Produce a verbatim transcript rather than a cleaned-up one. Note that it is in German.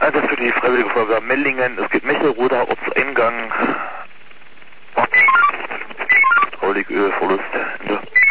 Also für die Freiwillige Feuerwehr Mellingen, es geht Mechelroder, Ortseingang. Hydrauliköl, Verlust. Ende.